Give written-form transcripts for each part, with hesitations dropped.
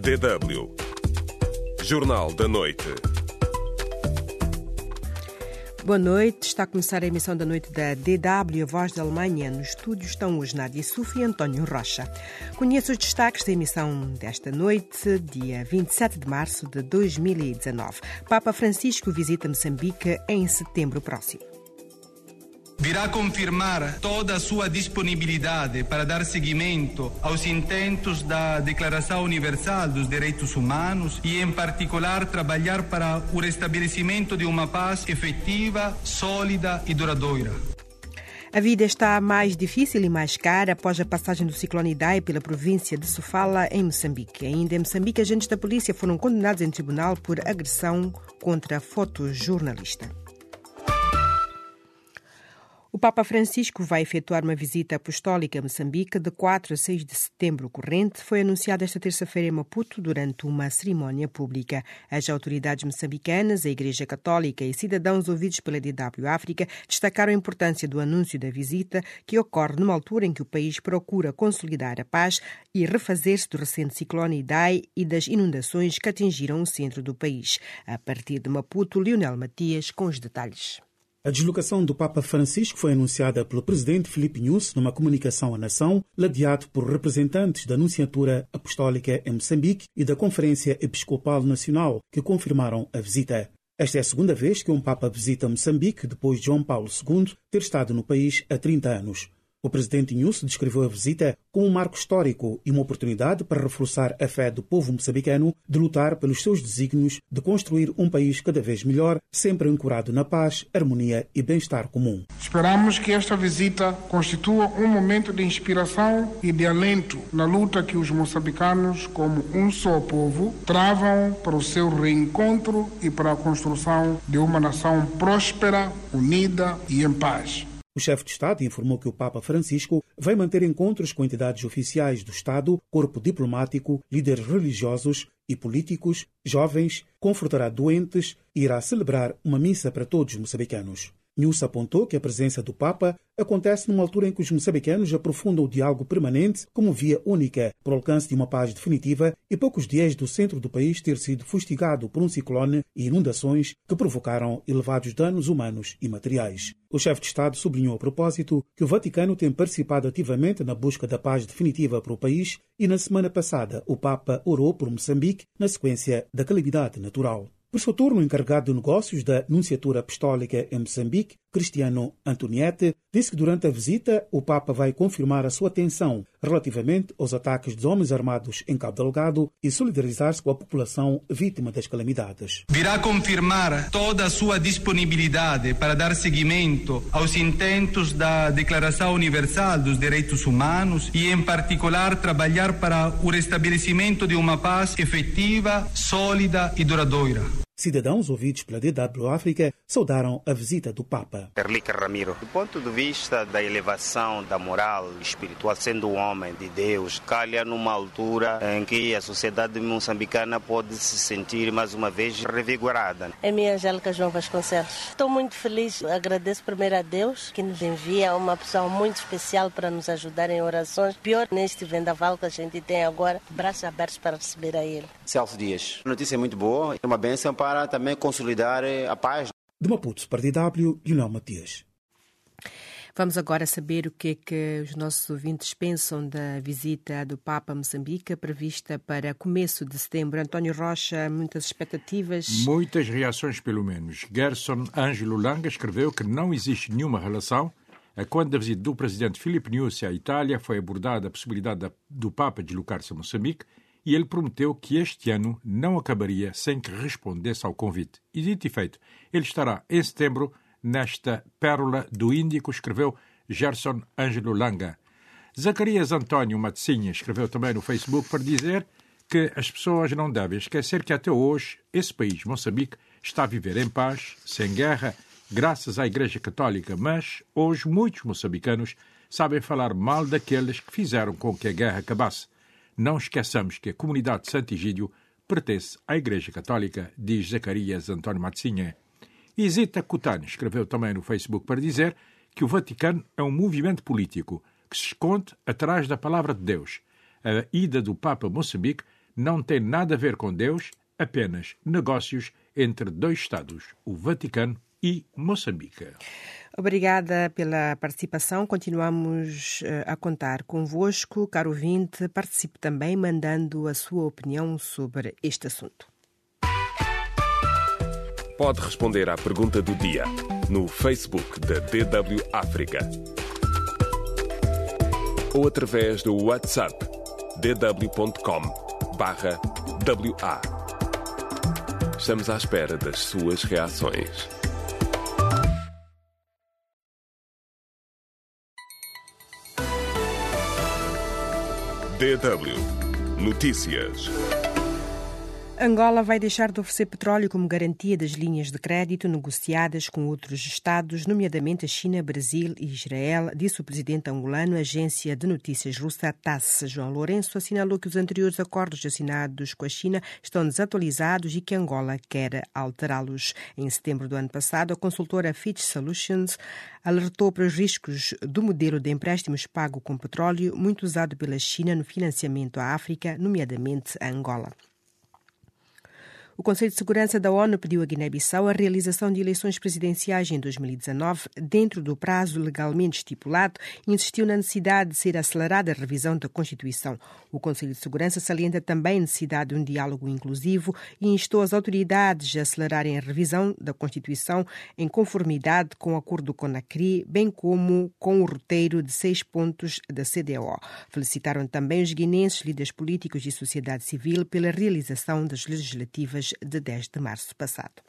DW Jornal da Noite. Boa noite, está a começar a emissão da noite da DW, a Voz da Alemanha. No estúdio estão hoje Nádia Sufi e António Rocha. Conheça os destaques da emissão desta noite, dia 27 de março de 2019. Papa Francisco visita Moçambique em setembro próximo. Virá confirmar toda a sua disponibilidade para dar seguimento aos intentos da Declaração Universal dos Direitos Humanos e, em particular, trabalhar para o restabelecimento de uma paz efetiva, sólida e duradoura. A vida está mais difícil e mais cara após a passagem do ciclone Idai pela província de Sofala, em Moçambique. Ainda em Moçambique, agentes da polícia foram condenados em tribunal por agressão contra fotojornalista. O Papa Francisco vai efetuar uma visita apostólica a Moçambique de 4 a 6 de setembro corrente. Foi anunciado esta terça-feira em Maputo durante uma cerimónia pública. As autoridades moçambicanas, a Igreja Católica e cidadãos ouvidos pela DW África destacaram a importância do anúncio da visita, que ocorre numa altura em que o país procura consolidar a paz e refazer-se do recente ciclone Idai e das inundações que atingiram o centro do país. A partir de Maputo, Lionel Matias com os detalhes. A deslocação do Papa Francisco foi anunciada pelo presidente Filipe Nyusi numa comunicação à nação, ladeado por representantes da Nunciatura Apostólica em Moçambique e da Conferência Episcopal Nacional, que confirmaram a visita. Esta é a segunda vez que um Papa visita Moçambique depois de João Paulo II ter estado no país há 30 anos. O presidente Nyusi descreveu a visita como um marco histórico e uma oportunidade para reforçar a fé do povo moçambicano de lutar pelos seus desígnios de construir um país cada vez melhor, sempre ancorado na paz, harmonia e bem-estar comum. Esperamos que esta visita constitua um momento de inspiração e de alento na luta que os moçambicanos, como um só povo, travam para o seu reencontro e para a construção de uma nação próspera, unida e em paz. O chefe de Estado informou que o Papa Francisco vai manter encontros com entidades oficiais do Estado, corpo diplomático, líderes religiosos e políticos, jovens, confortará doentes e irá celebrar uma missa para todos os moçambicanos. Nyusi apontou que a presença do Papa acontece numa altura em que os moçambicanos aprofundam o diálogo permanente como via única para o alcance de uma paz definitiva e poucos dias do centro do país ter sido fustigado por um ciclone e inundações que provocaram elevados danos humanos e materiais. O chefe de Estado sublinhou a propósito que o Vaticano tem participado ativamente na busca da paz definitiva para o país e na semana passada o Papa orou por Moçambique na sequência da calamidade natural. Por seu turno, o encarregado de negócios da Nunciatura Apostólica em Moçambique, Cristiano Antoniete, disse que durante a visita o Papa vai confirmar a sua atenção relativamente aos ataques dos homens armados em Cabo Delgado e solidarizar-se com a população vítima das calamidades. Virá confirmar toda a sua disponibilidade para dar seguimento aos intentos da Declaração Universal dos Direitos Humanos e, em particular, trabalhar para o restabelecimento de uma paz efetiva, sólida e duradoura. Cidadãos ouvidos pela DW África saudaram a visita do Papa. Erlica Ramiro, do ponto de vista da elevação da moral espiritual, sendo um homem de Deus, calha numa altura em que a sociedade moçambicana pode se sentir mais uma vez revigorada. É minha Angélica João Vasconcelos. Estou muito feliz, agradeço primeiro a Deus que nos envia uma pessoa muito especial para nos ajudar em orações. Pior neste vendaval que a gente tem agora, braços abertos para receber a ele. Celso Dias, a notícia é muito boa, é uma bênção para também consolidar a paz. De Maputo para DW, Lionel Matias. Vamos agora saber o que é que os nossos ouvintes pensam da visita do Papa a Moçambique, prevista para começo de setembro. António Rocha, muitas expectativas? Muitas reações, pelo menos. Gerson Ângelo Langa escreveu que não existe nenhuma relação. Quando a visita do presidente Filipe Nyusi à Itália foi abordada a possibilidade do Papa deslocar-se a Moçambique, e ele prometeu que este ano não acabaria sem que respondesse ao convite. E dito e feito, ele estará em setembro nesta pérola do Índico, escreveu Gerson Ângelo Langa. Zacarias António Matsinha escreveu também no Facebook para dizer que as pessoas não devem esquecer que até hoje esse país, Moçambique, está a viver em paz, sem guerra, graças à Igreja Católica, mas hoje muitos moçambicanos sabem falar mal daqueles que fizeram com que a guerra acabasse. Não esqueçamos que a comunidade de Santo Egídio pertence à Igreja Católica, diz Zacarias António Matsinha. E Zita Cutani escreveu também no Facebook para dizer que o Vaticano é um movimento político que se esconde atrás da palavra de Deus. A ida do Papa a Moçambique não tem nada a ver com Deus, apenas negócios entre dois Estados, o Vaticano e Moçambique. Obrigada pela participação. Continuamos a contar convosco. Caro ouvinte, participe também mandando a sua opinião sobre este assunto. Pode responder à pergunta do dia no Facebook da DW África ou através do WhatsApp dw.com/WA. Estamos à espera das suas reações. DW Notícias. Angola vai deixar de oferecer petróleo como garantia das linhas de crédito negociadas com outros Estados, nomeadamente a China, Brasil e Israel, disse o presidente angolano à agência de notícias russa TASS. João Lourenço assinalou que os anteriores acordos assinados com a China estão desatualizados e que Angola quer alterá-los. Em setembro do ano passado, a consultora Fitch Solutions alertou para os riscos do modelo de empréstimos pago com petróleo, muito usado pela China no financiamento à África, nomeadamente a Angola. O Conselho de Segurança da ONU pediu a Guiné-Bissau a realização de eleições presidenciais em 2019 dentro do prazo legalmente estipulado e insistiu na necessidade de ser acelerada a revisão da Constituição. O Conselho de Segurança salienta também a necessidade de um diálogo inclusivo e instou as autoridades a acelerarem a revisão da Constituição em conformidade com o acordo com a CRI, bem como com o roteiro de 6 pontos da CDO. Felicitaram também os guineenses, líderes políticos e sociedade civil pela realização das legislativas de 10 de março passado.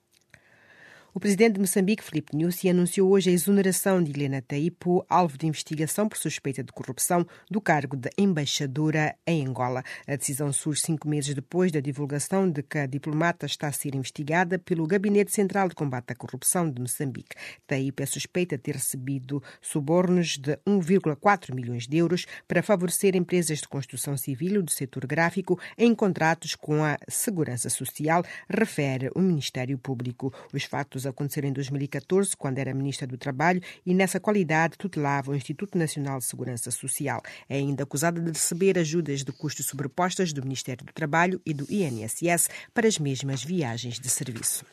O presidente de Moçambique, Filipe Nyusi, anunciou hoje a exoneração de Helena Taipo, alvo de investigação por suspeita de corrupção, do cargo de embaixadora em Angola. A decisão surge 5 meses depois da divulgação de que a diplomata está a ser investigada pelo Gabinete Central de Combate à Corrupção de Moçambique. Taipo é suspeita de ter recebido subornos de 1,4 milhões de euros para favorecer empresas de construção civil do setor gráfico em contratos com a Segurança Social, refere o Ministério Público. Os fatos aconteceram em 2014, quando era Ministra do Trabalho e, nessa qualidade, tutelava o Instituto Nacional de Segurança Social. É ainda acusada de receber ajudas de custos sobrepostas do Ministério do Trabalho e do INSS para as mesmas viagens de serviço.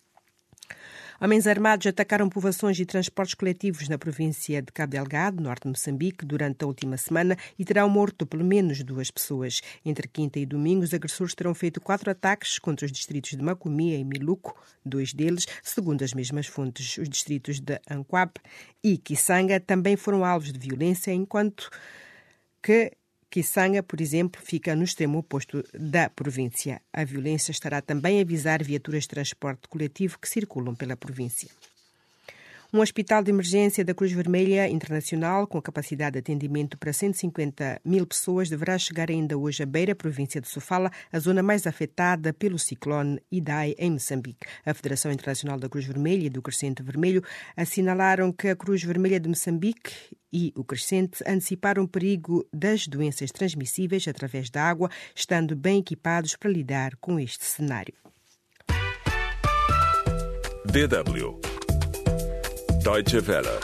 Homens armados atacaram povoações e transportes coletivos na província de Cabo Delgado, norte de Moçambique, durante a última semana e terão morto pelo menos 2 pessoas. Entre quinta e domingo, os agressores terão feito 4 ataques contra os distritos de Macomia e Miluco, 2 deles, segundo as mesmas fontes. Os distritos de Anquape e Kisanga também foram alvos de violência, enquanto que Kisanga, por exemplo, fica no extremo oposto da província. A violência estará também a visar viaturas de transporte coletivo que circulam pela província. Um hospital de emergência da Cruz Vermelha Internacional, com capacidade de atendimento para 150 mil pessoas, deverá chegar ainda hoje a Beira, província de Sofala, a zona mais afetada pelo ciclone Idai, em Moçambique. A Federação Internacional da Cruz Vermelha e do Crescente Vermelho assinalaram que a Cruz Vermelha de Moçambique e o Crescente anteciparam o perigo das doenças transmissíveis através da água, estando bem equipados para lidar com este cenário. DW Deutsche Welle.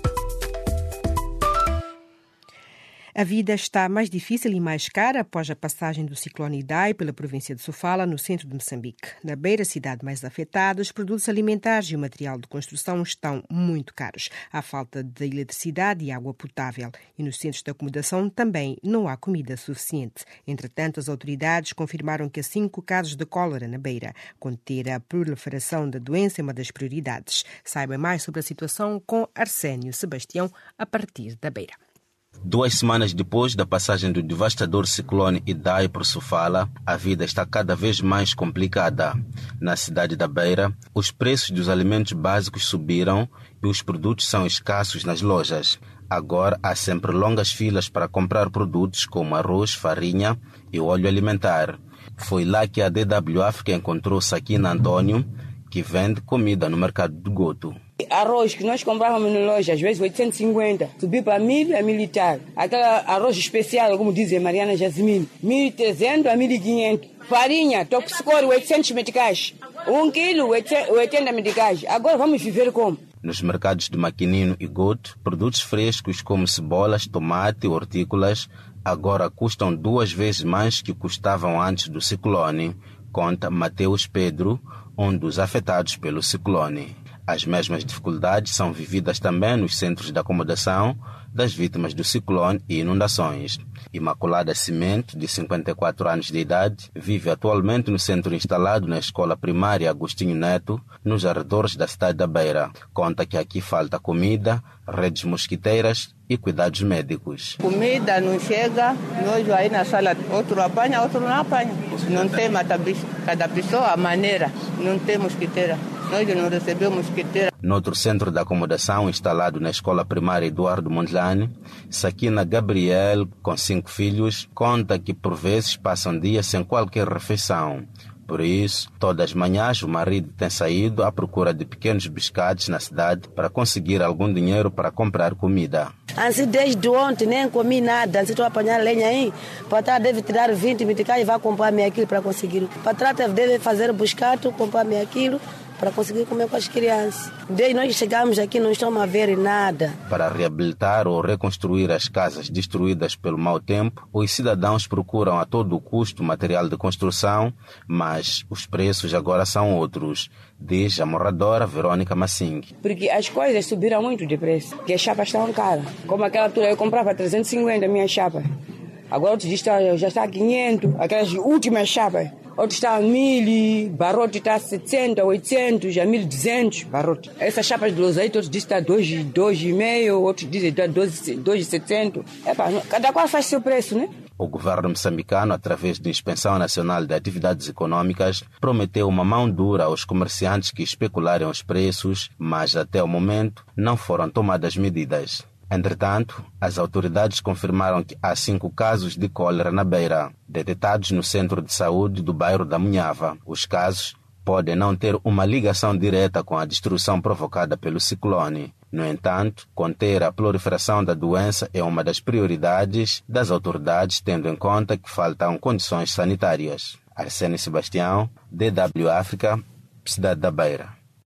A vida está mais difícil e mais cara após a passagem do ciclone Idai pela província de Sofala, no centro de Moçambique. Na Beira, cidade mais afetada, os produtos alimentares e o material de construção estão muito caros. Há falta de eletricidade e água potável. E nos centros de acomodação também não há comida suficiente. Entretanto, as autoridades confirmaram que há 5 casos de cólera na Beira. Conter a proliferação da doença é uma das prioridades. Saiba mais sobre a situação com Arsénio Sebastião, a partir da Beira. 2 semanas depois da passagem do devastador ciclone Idai por Sofala, a vida está cada vez mais complicada. Na cidade da Beira, os preços dos alimentos básicos subiram e os produtos são escassos nas lojas. Agora há sempre longas filas para comprar produtos como arroz, farinha e óleo alimentar. Foi lá que a DW África encontrou Sakina Antônio, que vende comida no mercado do Goto. Arroz que nós comprávamos na loja, às vezes 850, subiu para 1.000 a 1.000 e tal. Aquela arroz especial, como diz a Mariana Jasmine, 1.300 a 1.500. Farinha, toxicor, 800 meticais. 1 quilo, 80 meticais. Agora vamos viver como? Nos mercados de Maquinino e Goto, produtos frescos como cebolas, tomate, hortícolas agora custam 2 vezes mais que custavam antes do ciclone, conta Mateus Pedro, um dos afetados pelo ciclone. As mesmas dificuldades são vividas também nos centros de acomodação das vítimas do ciclone e inundações. Imaculada Cimento, de 54 anos de idade, vive atualmente no centro instalado na escola primária Agostinho Neto, nos arredores da cidade da Beira. Conta que aqui falta comida, redes mosquiteiras e cuidados médicos. Comida não chega, nós aí na sala, outro apanha, outro não apanha. Não tem mata-bicho, cada pessoa a maneira, não tem mosquiteira. Nós não recebemos mosquiteira. Noutro centro de acomodação instalado na escola primária Eduardo Mondlane, Sakina Gabriel, com 5 filhos, conta que por vezes passam dias sem qualquer refeição. Por isso, todas as manhãs o marido tem saído à procura de pequenos biscates na cidade para conseguir algum dinheiro para comprar comida. Assim, desde ontem nem comi nada. Assim, estou a apanhar lenha aí. Patrão deve tirar 20 meticais e vai comprar-me aquilo para conseguir. Patrão deve fazer biscate, comprar-me aquilo para conseguir comer com as crianças. Desde nós chegamos aqui não estamos a ver nada. Para reabilitar ou reconstruir as casas destruídas pelo mau tempo, os cidadãos procuram a todo custo material de construção, mas os preços agora são outros, diz a moradora Verônica Massing. Porque as coisas subiram muito de preço, porque as chapas estão caras. Como aquela altura eu comprava 350 minhas chapas. Agora outro dia já está a 500, aquelas últimas chapas. Outro está a 1.000, barrote está a 700, 800, a 1.200, barrote. Essas chapas de losaito, outros dizem que está 2,5, outros dizem que está 2,700. Cada qual faz seu preço, né? O governo moçambicano, através da Inspeção Nacional de Atividades Econômicas, prometeu uma mão dura aos comerciantes que especularem os preços, mas até o momento não foram tomadas medidas. Entretanto, as autoridades confirmaram que há 5 casos de cólera na Beira, detectados no centro de saúde do bairro da Munhava. Os casos podem não ter uma ligação direta com a destruição provocada pelo ciclone. No entanto, conter a proliferação da doença é uma das prioridades das autoridades, tendo em conta que faltam condições sanitárias. Arsênio Sebastião, DW África, Cidade da Beira.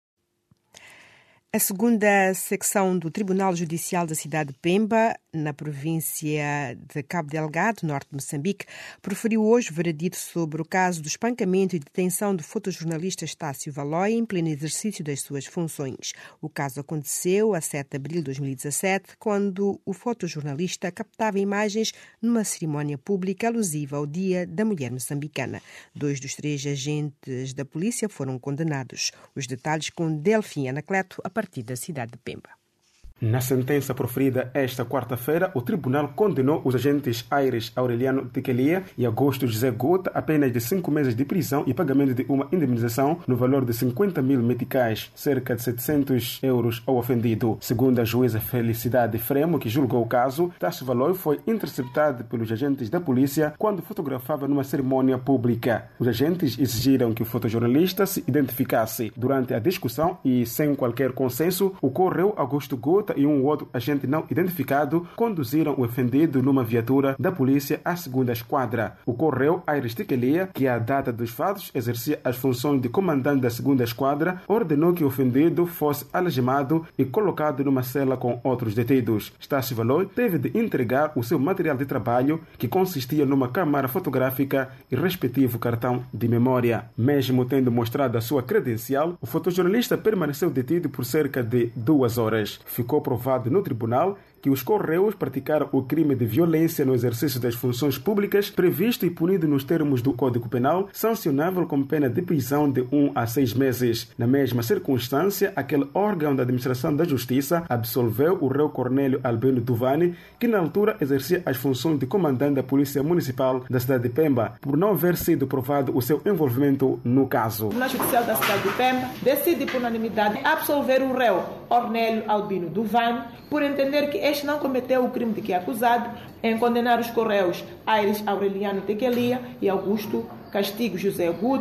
A segunda secção do Tribunal Judicial da cidade de Pemba, na província de Cabo Delgado, norte de Moçambique, proferiu hoje o veredito sobre o caso do espancamento e detenção do fotojornalista Estácio Valói em pleno exercício das suas funções. O caso aconteceu a 7 de abril de 2017, quando o fotojornalista captava imagens numa cerimónia pública alusiva ao Dia da Mulher Moçambicana. 2 dos 3 agentes da polícia foram condenados. Os detalhes com Delfim Anacleto, a partir da cidade de Pemba. Na sentença proferida esta quarta-feira, o tribunal condenou os agentes Aires Aureliano Tequelia e Augusto José Gota a apenas de 5 meses de prisão e pagamento de uma indemnização no valor de 50 mil meticais, cerca de 700 euros ao ofendido. Segundo a juíza Felicidade Fremo, que julgou o caso, Estácio Valói foi interceptado pelos agentes da polícia quando fotografava numa cerimônia pública. Os agentes exigiram que o fotojornalista se identificasse. Durante a discussão e sem qualquer consenso, ocorreu Augusto Gota e um outro agente não identificado conduziram o ofendido numa viatura da polícia à 2ª esquadra. Ocorreu Aires Tequelia, que à data dos fatos exercia as funções de comandante da 2ª esquadra, ordenou que o ofendido fosse algemado e colocado numa cela com outros detidos. Estácio Valói teve de entregar o seu material de trabalho, que consistia numa câmara fotográfica e respectivo cartão de memória. Mesmo tendo mostrado a sua credencial, o fotojornalista permaneceu detido por cerca de 2 horas. Ficou provado no tribunal que os correios praticaram o crime de violência no exercício das funções públicas previsto e punido nos termos do Código Penal, sancionável com pena de prisão de 1 a 6 meses. Na mesma circunstância, aquele órgão da administração da justiça absolveu o réu Cornélio Albino Duvani, que na altura exercia as funções de comandante da Polícia Municipal da cidade de Pemba, por não haver sido provado o seu envolvimento no caso. O Tribunal Judicial da cidade de Pemba decide por unanimidade absolver o réu Cornélio Albino Duvani por entender que este não cometeu o crime de que é acusado, em condenar os correios Aires Aureliano Tequelia e Augusto Castigo José Guta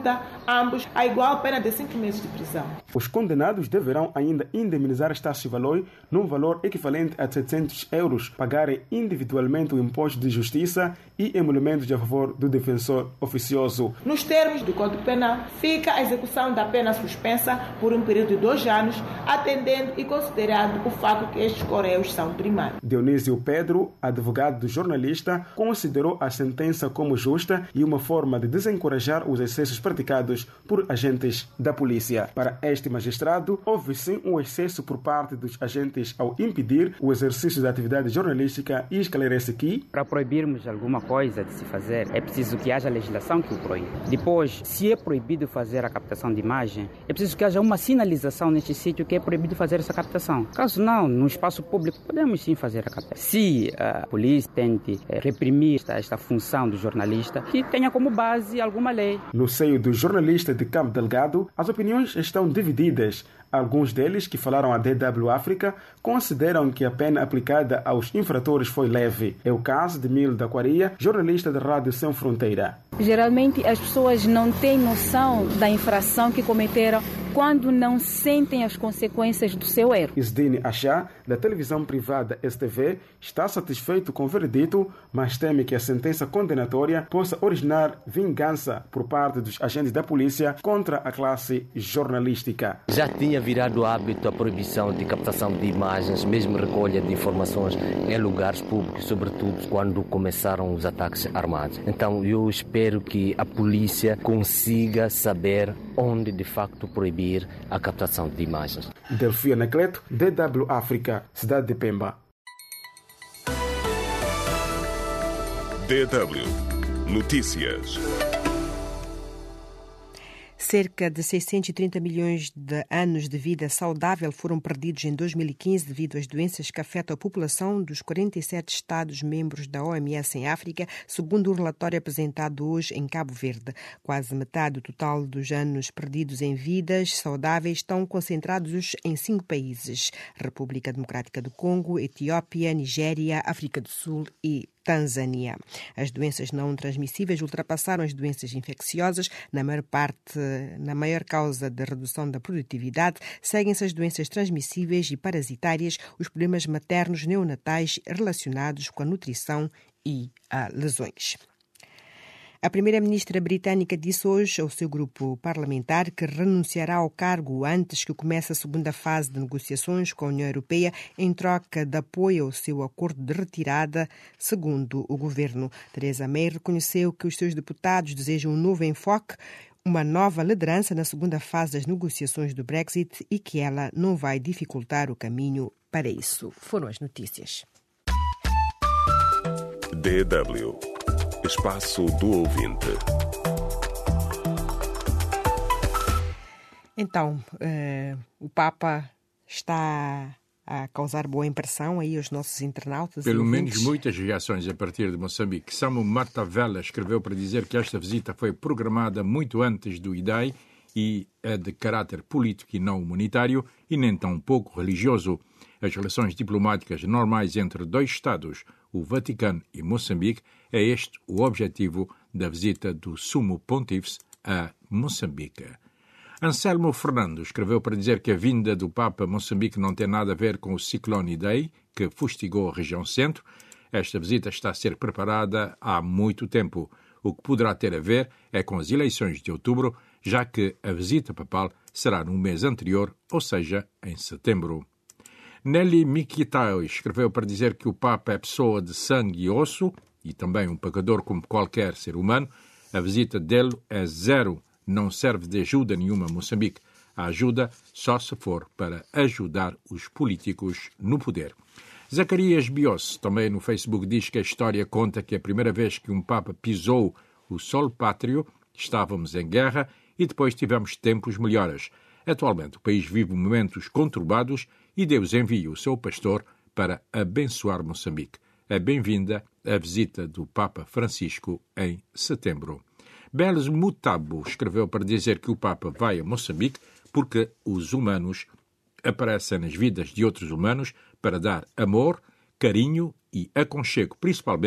ambos a igual pena de 5 meses de prisão. Os condenados deverão ainda indemnizar Estácio Valoi num valor equivalente a 700 euros, pagarem individualmente o imposto de justiça e emolumentos a favor do defensor oficioso. Nos termos do Código Penal, fica a execução da pena suspensa por um período de 2 anos, atendendo e considerando o fato que estes coréus são primários. Dionísio Pedro, advogado do jornalista, considerou a sentença como justa e uma forma de desencorajar os excessos praticados por agentes da polícia. Para este magistrado, houve sim um excesso por parte dos agentes ao impedir o exercício da atividade jornalística e esclarece que, para proibirmos alguma coisa de se fazer, é preciso que haja legislação que o proíbe. Depois, se é proibido fazer a captação de imagem, é preciso que haja uma sinalização neste sítio que é proibido fazer essa captação. Caso não, no espaço público, podemos sim fazer a captação. Se a polícia tente reprimir esta função do jornalista, que tenha como base alguma lei. No seio do jornalista de Cabo Delgado, as opiniões estão divididas. Alguns deles, que falaram à DW África, consideram que a pena aplicada aos infratores foi leve. É o caso de Mil da Quaria, jornalista da Rádio Sem Fronteira. Geralmente as pessoas não têm noção da infração que cometeram quando não sentem as consequências do seu erro. Isdine Achá, da televisão privada STV, está satisfeito com o veredito, mas teme que a sentença condenatória possa originar vingança por parte dos agentes da polícia contra a classe jornalística. Já tinha virado hábito a proibição de captação de imagens, mesmo recolha de informações em lugares públicos, sobretudo quando começaram os ataques armados. Então eu espero que a polícia consiga saber onde de facto proibir a captação de imagens. Delfia Anacleto, DW África, cidade de Pemba. DW Notícias. Cerca de 630 milhões de anos de vida saudável foram perdidos em 2015 devido às doenças que afetam a população dos 47 Estados-membros da OMS em África, segundo o relatório apresentado hoje em Cabo Verde. Quase metade do total dos anos perdidos em vidas saudáveis estão concentrados em 5 países: República Democrática do Congo, Etiópia, Nigéria, África do Sul e Tanzânia. As doenças não transmissíveis ultrapassaram as doenças infecciosas. Na maior causa de redução da produtividade, seguem-se as doenças transmissíveis e parasitárias, os problemas maternos neonatais relacionados com a nutrição e a lesões. A primeira-ministra britânica disse hoje ao seu grupo parlamentar que renunciará ao cargo antes que comece a segunda fase de negociações com a União Europeia em troca de apoio ao seu acordo de retirada, segundo o governo. Theresa May reconheceu que os seus deputados desejam um novo enfoque, uma nova liderança na segunda fase das negociações do Brexit e que ela não vai dificultar o caminho para isso. Foram as notícias. DW Espaço do Ouvinte. Então, o Papa está a causar boa impressão aí aos nossos internautas. Pelo menos muitas reações a partir de Moçambique. Samu Marta Vela escreveu para dizer que esta visita foi programada muito antes do IDAI e é de caráter político e não humanitário e nem tão pouco religioso. As relações diplomáticas normais entre dois Estados, o Vaticano e Moçambique, é este o objetivo da visita do Sumo Pontífice a Moçambique. Anselmo Fernando escreveu para dizer que a vinda do Papa a Moçambique não tem nada a ver com o ciclone Idai, que fustigou a região centro. Esta visita está a ser preparada há muito tempo. O que poderá ter a ver é com as eleições de outubro, já que a visita papal será no mês anterior, ou seja, em setembro. Nelly Mikitao escreveu para dizer que o Papa é pessoa de sangue e osso e também um pecador como qualquer ser humano. A visita dele é zero, não serve de ajuda nenhuma a Moçambique. A ajuda só se for para ajudar os políticos no poder. Zacarias Bios, também no Facebook, diz que a história conta que a primeira vez que um Papa pisou o solo pátrio, estávamos em guerra e depois tivemos tempos melhores. Atualmente o país vive momentos conturbados e Deus envia o seu pastor para abençoar Moçambique. É bem-vinda a visita do Papa Francisco em setembro. Beles Mutabo escreveu para dizer que o Papa vai a Moçambique porque os humanos aparecem nas vidas de outros humanos para dar amor, carinho e aconchego, principalmente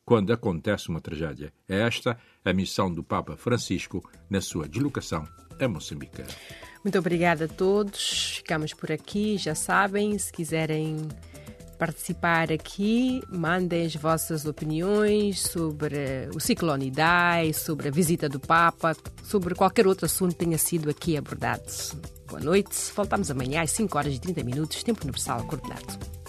quando acontece uma tragédia. É esta a missão do Papa Francisco na sua deslocação a Moçambique. Muito obrigada a todos. Ficamos por aqui. Já sabem, se quiserem participar aqui, mandem as vossas opiniões sobre o ciclone Idai, sobre a visita do Papa, sobre qualquer outro assunto que tenha sido aqui abordado. Boa noite. Voltamos amanhã às 5h30, tempo universal coordenado.